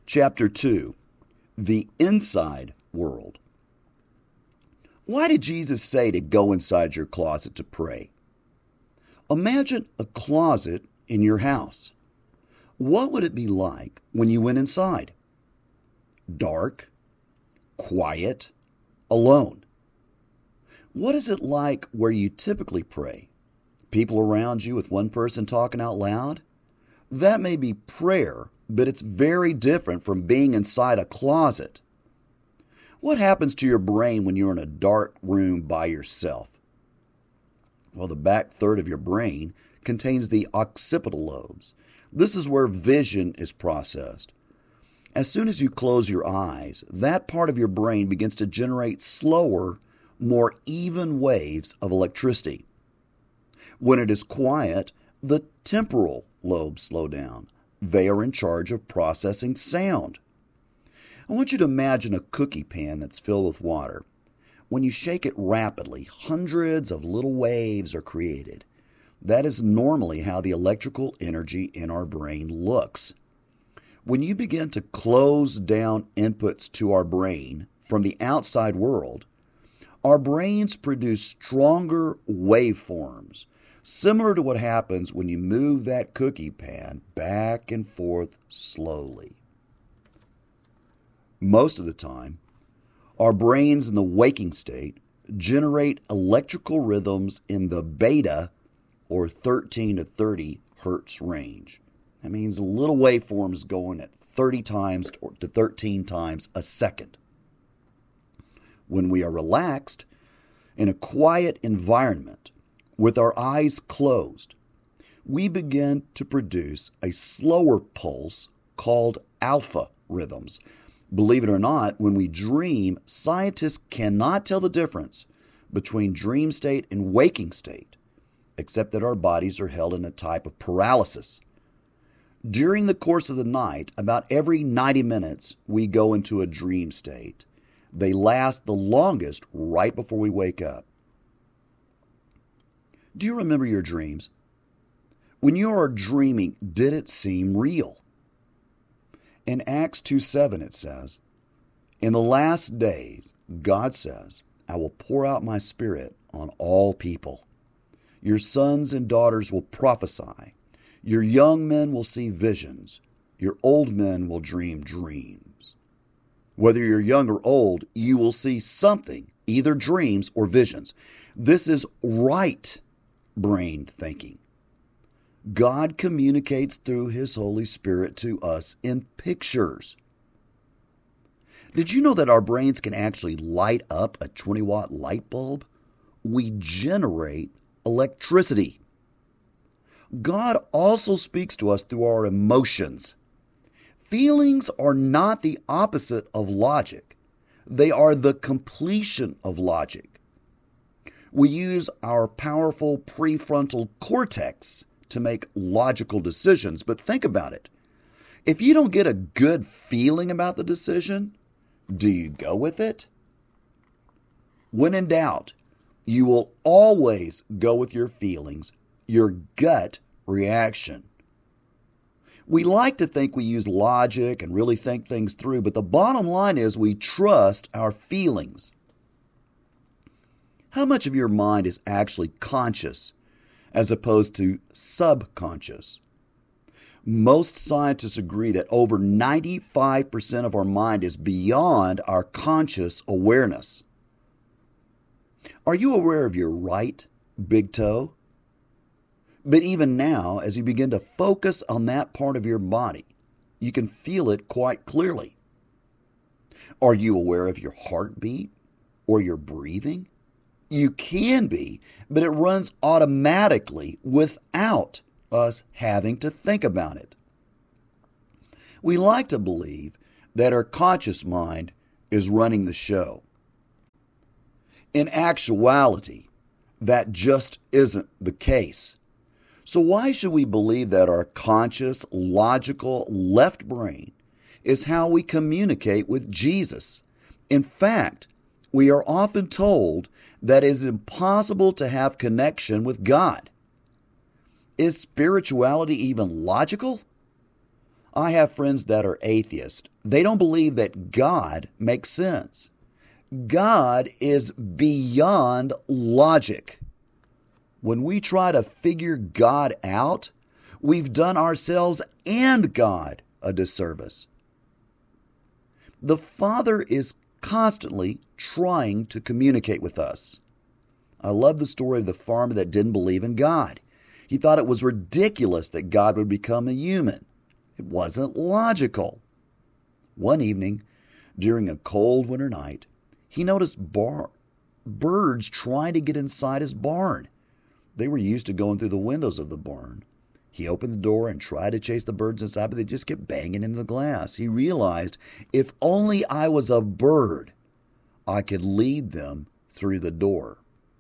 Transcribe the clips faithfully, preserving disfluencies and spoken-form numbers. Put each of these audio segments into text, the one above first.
Chapter two, The Inside World. Why did Jesus say to go inside your closet to pray? Imagine a closet in your house. What would it be like when you went inside? Dark, quiet, alone. What is it like where you typically pray? People around you with one person talking out loud? That may be prayer, but it's very different from being inside a closet. What happens to your brain when you're in a dark room by yourself? Well, the back third of your brain contains the occipital lobes. This is where vision is processed. As soon as you close your eyes, that part of your brain begins to generate slower, more even waves of electricity. When it is quiet, the temporal lobes slow down. They are in charge of processing sound. I want you to imagine a cookie pan that's filled with water. When you shake it rapidly, hundreds of little waves are created. That is normally how the electrical energy in our brain looks. When you begin to close down inputs to our brain from the outside world, our brains produce stronger waveforms, similar to what happens when you move that cookie pan back and forth slowly. Most of the time, our brains in the waking state generate electrical rhythms in the beta or thirteen to thirty hertz range. That means little waveforms going at thirty times to thirteen times a second. When we are relaxed in a quiet environment with our eyes closed, we begin to produce a slower pulse called alpha rhythms. Believe it or not, when we dream, scientists cannot tell the difference between dream state and waking state, except that our bodies are held in a type of paralysis. During the course of the night, about every ninety minutes, we go into a dream state. They last the longest right before we wake up. Do you remember your dreams? When you are dreaming, did it seem real? In Acts two seven it says, "In the last days, God says, I will pour out my Spirit on all people. Your sons and daughters will prophesy. Your young men will see visions. Your old men will dream dreams." Whether you're young or old, you will see something, either dreams or visions. This is right brain thinking. God communicates through His Holy Spirit to us in pictures. Did you know that our brains can actually light up a twenty watt light bulb? We generate electricity. God also speaks to us through our emotions. Feelings are not the opposite of logic. They are the completion of logic. We use our powerful prefrontal cortex to make logical decisions, but think about it. If you don't get a good feeling about the decision, do you go with it? When in doubt, you will always go with your feelings, your gut reaction. We like to think we use logic and really think things through, but the bottom line is we trust our feelings. How much of your mind is actually conscious as opposed to subconscious? Most scientists agree that over ninety-five percent of our mind is beyond our conscious awareness. Are you aware of your right big toe? But even now, as you begin to focus on that part of your body, you can feel it quite clearly. Are you aware of your heartbeat or your breathing? You can be, but it runs automatically without us having to think about it. We like to believe that our conscious mind is running the show. In actuality, that just isn't the case. So why should we believe that our conscious, logical left brain is how we communicate with Jesus? In fact, we are often told that it is impossible to have connection with God. Is spirituality even logical? I have friends that are atheists. They don't believe that God makes sense. God is beyond logic. When we try to figure God out, we've done ourselves and God a disservice. The Father is constantly trying to communicate with us. I love the story of the farmer that didn't believe in God. He thought it was ridiculous that God would become a human. It wasn't logical. One evening, during a cold winter night, he noticed bar- birds trying to get inside his barn. They were used to going through the windows of the barn. He opened the door and tried to chase the birds inside, but they just kept banging into the glass. He realized, if only I was a bird, I could lead them through the door.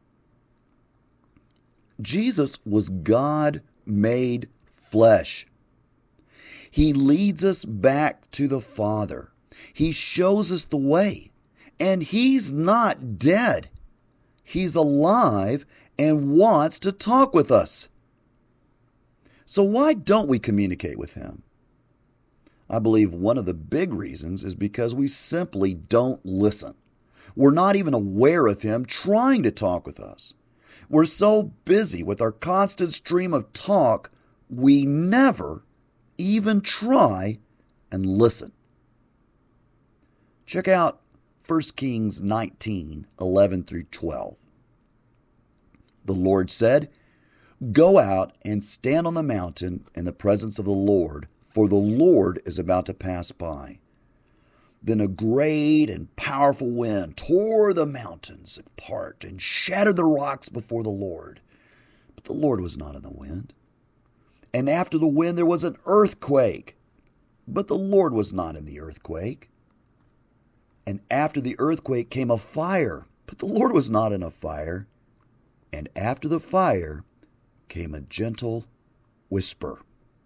Jesus was God made flesh. He leads us back to the Father. He shows us the way. And He's not dead. He's alive and wants to talk with us. So why don't we communicate with Him? I believe one of the big reasons is because we simply don't listen. We're not even aware of Him trying to talk with us. We're so busy with our constant stream of talk, we never even try and listen. Check out First Kings nineteen, eleven through twelve. The Lord said, "Go out and stand on the mountain in the presence of the Lord, for the Lord is about to pass by." Then a great and powerful wind tore the mountains apart and shattered the rocks before the Lord. But the Lord was not in the wind. And after the wind there was an earthquake. But the Lord was not in the earthquake. And after the earthquake came a fire. But the Lord was not in a fire. And after the fire came a gentle whisper.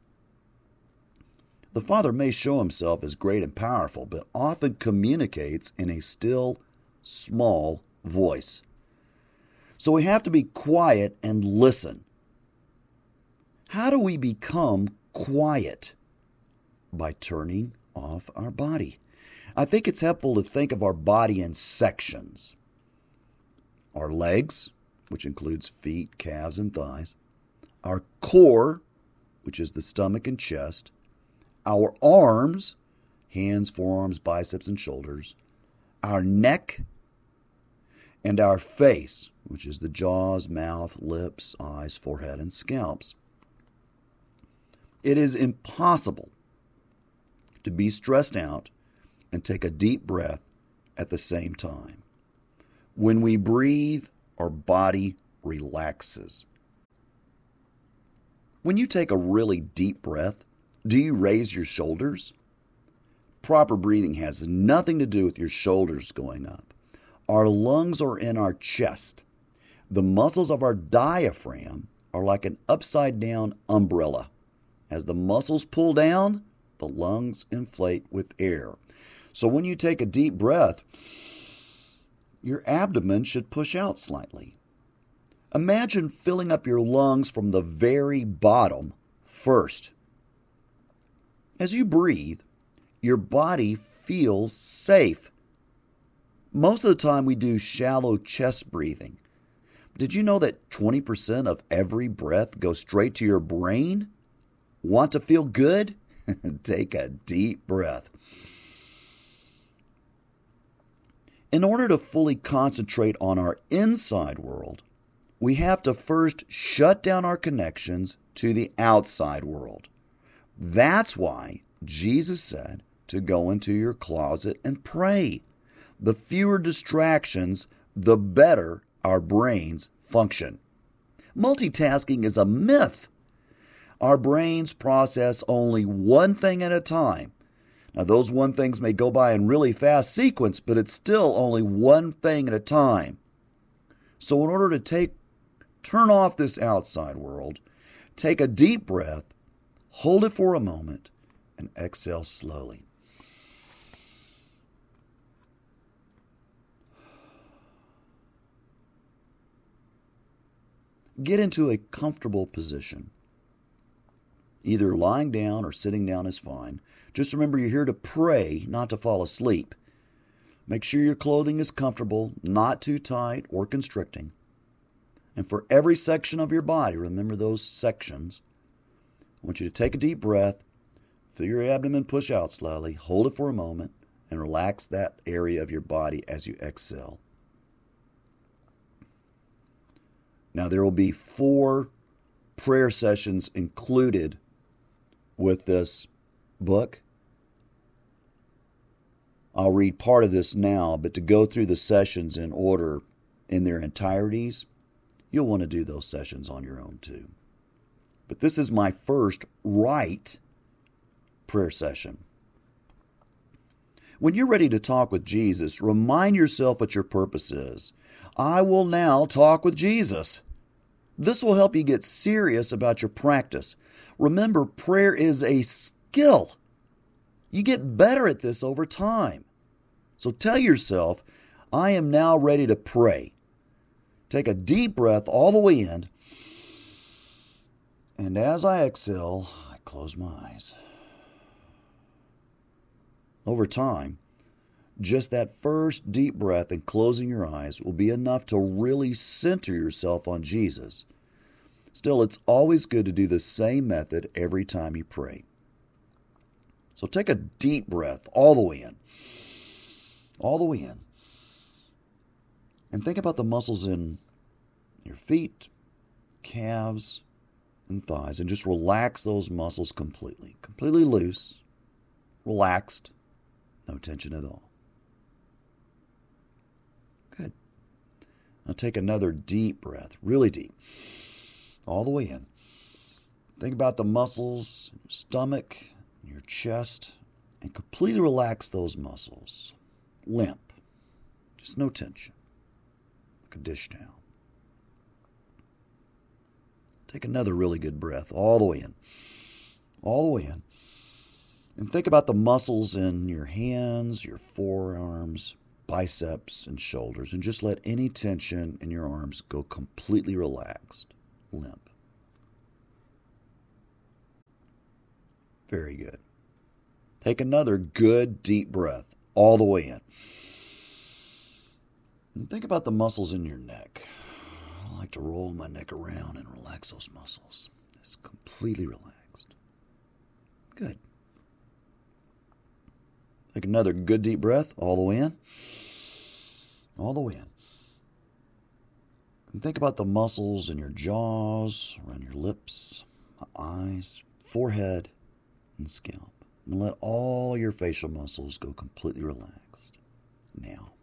The Father may show Himself as great and powerful, but often communicates in a still, small voice. So we have to be quiet and listen. How do we become quiet? By turning off our body. I think it's helpful to think of our body in sections. Our legs, which includes feet, calves, and thighs. Our core, which is the stomach and chest. Our arms, hands, forearms, biceps, and shoulders. Our neck. And our face, which is the jaws, mouth, lips, eyes, forehead, and scalps. It is impossible to be stressed out and take a deep breath at the same time. When we breathe, our body relaxes. When you take a really deep breath, do you raise your shoulders? Proper breathing has nothing to do with your shoulders going up. Our lungs are in our chest. The muscles of our diaphragm are like an upside-down umbrella. As the muscles pull down, the lungs inflate with air. So when you take a deep breath, your abdomen should push out slightly. Imagine filling up your lungs from the very bottom first. As you breathe, your body feels safe. Most of the time we do shallow chest breathing. Did you know that twenty percent of every breath goes straight to your brain? Want to feel good? Take a deep breath. In order to fully concentrate on our inside world, we have to first shut down our connections to the outside world. That's why Jesus said to go into your closet and pray. The fewer distractions, the better our brains function. Multitasking is a myth. Our brains process only one thing at a time. Now, those one things may go by in really fast sequence, but it's still only one thing at a time. So in order to take, turn off this outside world, take a deep breath, hold it for a moment, and exhale slowly. Get into a comfortable position. Either lying down or sitting down is fine. Just remember you're here to pray, not to fall asleep. Make sure your clothing is comfortable, not too tight or constricting. And for every section of your body, remember those sections, I want you to take a deep breath, feel your abdomen push out slowly, hold it for a moment, and relax that area of your body as you exhale. Now, there will be four prayer sessions included with this book. I'll read part of this now, but to go through the sessions in order in their entireties, you'll want to do those sessions on your own too. But this is my first right prayer session. When you're ready to talk with Jesus, remind yourself what your purpose is. I will now talk with Jesus. This will help you get serious about your practice. Remember, prayer is a skill. You get better at this over time. So tell yourself, I am now ready to pray. Take a deep breath all the way in. And as I exhale, I close my eyes. Over time, just that first deep breath and closing your eyes will be enough to really center yourself on Jesus. Still, it's always good to do the same method every time you pray. So take a deep breath all the way in. All the way in. And think about the muscles in your feet, calves, and thighs. And just relax those muscles completely. Completely loose. Relaxed. No tension at all. Good. Now take another deep breath. Really deep. All the way in. Think about the muscles in your stomach, your chest, and completely relax those muscles. Limp. Just no tension. Like a dish towel. Take another really good breath all the way in. All the way in. And think about the muscles in your hands, your forearms, biceps, and shoulders, and just let any tension in your arms go completely relaxed. Limp. Very good. Take another good deep breath all the way in. And think about the muscles in your neck. I like to roll my neck around and relax those muscles. Just completely relaxed. Good. Take another good deep breath all the way in. All the way in. And think about the muscles in your jaws, around your lips, eyes, forehead, and scalp. And let all your facial muscles go completely relaxed. Now.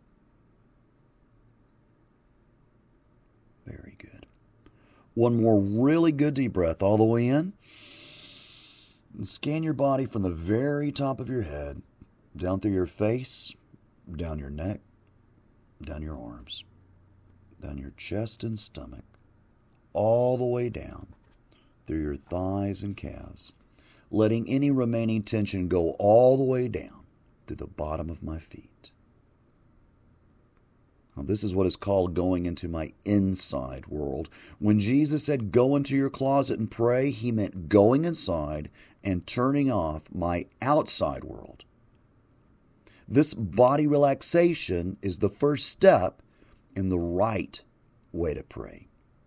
Very good. One more really good deep breath all the way in. And scan your body from the very top of your head, down through your face, down your neck, down your arms, down your chest and stomach, all the way down through your thighs and calves, letting any remaining tension go all the way down through the bottom of my feet. Now, this is what is called going into my inside world. When Jesus said, go into your closet and pray, he meant going inside and turning off my outside world. This body relaxation is the first step in the right way to pray.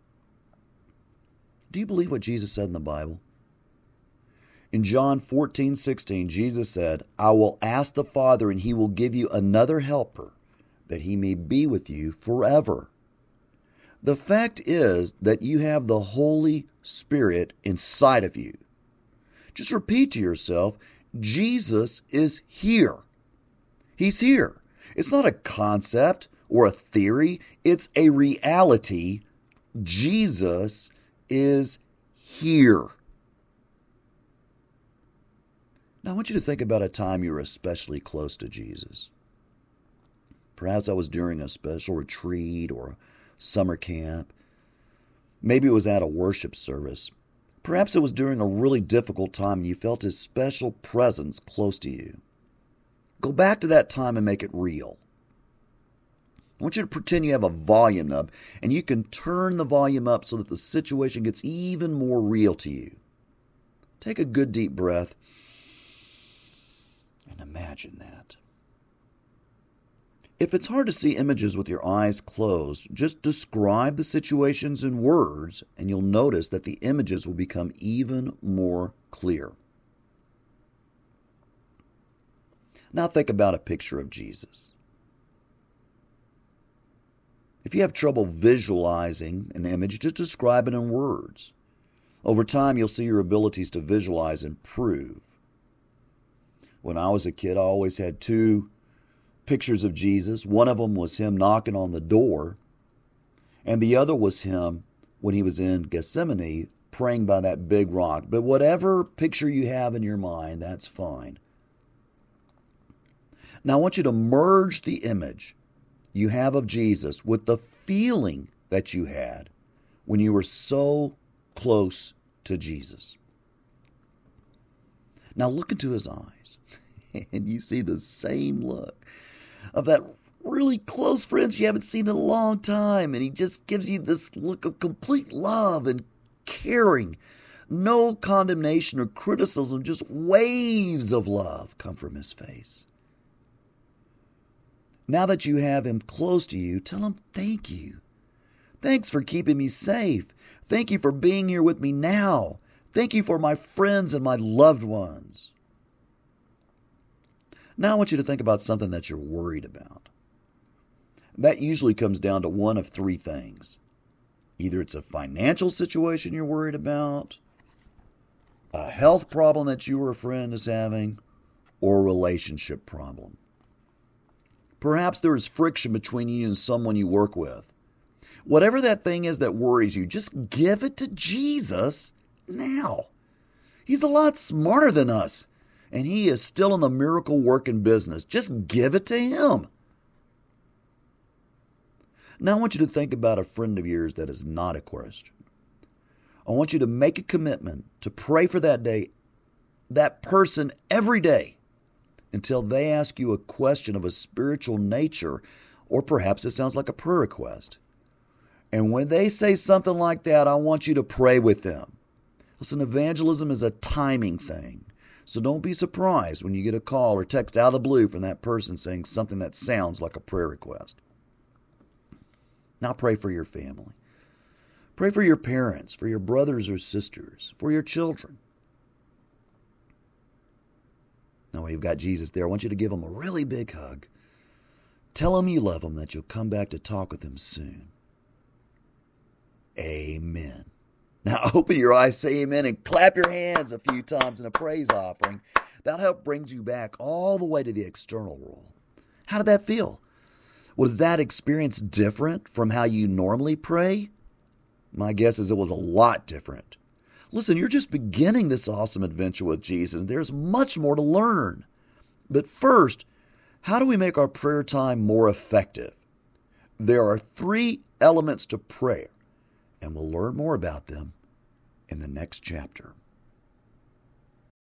Do you believe what Jesus said in the Bible? In John fourteen sixteen, Jesus said, I will ask the Father, and he will give you another helper, that he may be with you forever. The fact is that you have the Holy Spirit inside of you. Just repeat to yourself, Jesus is here. He's here. It's not a concept or a theory. It's a reality. Jesus is here. Now, I want you to think about a time you were especially close to Jesus. Perhaps that was during a special retreat or a summer camp. Maybe it was at a worship service. Perhaps it was during a really difficult time and you felt his special presence close to you. Go back to that time and make it real. I want you to pretend you have a volume knob and you can turn the volume up so that the situation gets even more real to you. Take a good deep breath and imagine that. If it's hard to see images with your eyes closed, just describe the situations in words and you'll notice that the images will become even more clear. Now think about a picture of Jesus. If you have trouble visualizing an image, just describe it in words. Over time, you'll see your abilities to visualize improve. When I was a kid, I always had two pictures of Jesus. One of them was him knocking on the door, and the other was him when he was in Gethsemane praying by that big rock. But whatever picture you have in your mind, that's fine. Now I want you to merge the image you have of Jesus with the feeling that you had when you were so close to Jesus. Now look into his eyes, and you see the same look of that really close friends you haven't seen in a long time, and he just gives you this look of complete love and caring. No condemnation or criticism, just waves of love come from his face. Now that you have him close to you, tell him thank you. Thanks for keeping me safe. Thank you for being here with me now. Thank you for my friends and my loved ones. Now I want you to think about something that you're worried about. That usually comes down to one of three things. Either it's a financial situation you're worried about, a health problem that you or a friend is having, or a relationship problem. Perhaps there is friction between you and someone you work with. Whatever that thing is that worries you, just give it to Jesus now. He's a lot smarter than us, and he is still in the miracle working business. Just give it to him. Now I want you to think about a friend of yours that is not a Christian. I want you to make a commitment to pray for that day, that person every day, until they ask you a question of a spiritual nature, or perhaps it sounds like a prayer request. And when they say something like that, I want you to pray with them. Listen, evangelism is a timing thing. So don't be surprised when you get a call or text out of the blue from that person saying something that sounds like a prayer request. Now pray for your family. Pray for your parents, for your brothers or sisters, for your children. Now you've got Jesus there. I want you to give him a really big hug. Tell him you love him, that you'll come back to talk with him soon. Amen. Now open your eyes, say amen, and clap your hands a few times in a praise offering. That'll help bring you back all the way to the external world. How did that feel? Was that experience different from how you normally pray? My guess is it was a lot different. Listen, you're just beginning this awesome adventure with Jesus. There's much more to learn. But first, how do we make our prayer time more effective? There are three elements to prayer, and we'll learn more about them in the next chapter.